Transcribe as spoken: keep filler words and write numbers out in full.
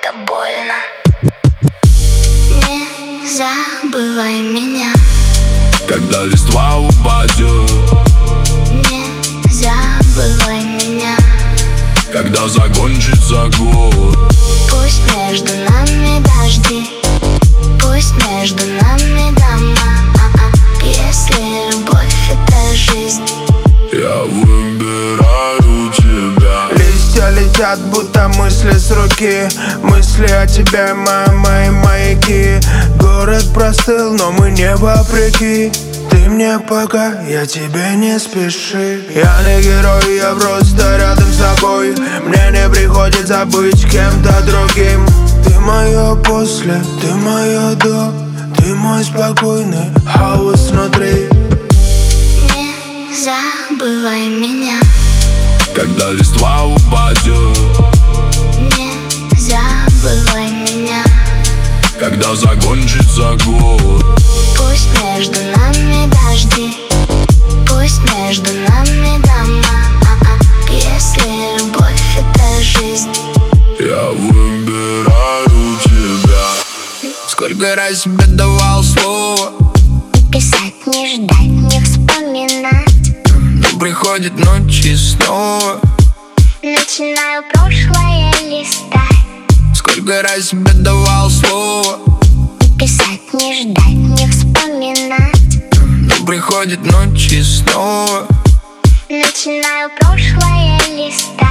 это больно. Не забывай меня, когда листва упадет. не забывай меня, когда закончится год. пусть между нами дожди, пусть между нами дома. Если любовь это жизнь, я выбираю тебя. Листья летят, будто мысли с руки. Мысли о тебе, мои, мои маяки. Город простыл, но мы не вопреки. Ты мне пока, я тебе не спеши. Я не герой, я просто рядом с тобой. Мне не приходится быть кем-то другим. Ты мое после, ты мое до. Ты мой спокойный хаос внутри. не забывай меня, когда листва упадет. не забывай меня, когда закончится год. пусть между нами дожди, пусть между нами дома. Если любовь это жизнь, я выбираю тебя. Сколько раз тебе давал слово, писать, не ждать, не вспоминать. но приходит ночь и снова Начинаю прошлое листать. Сколько раз тебе давал слово, Писать, не ждать, не вспоминать. но приходит ночь и снова Начинаю прошлое листать.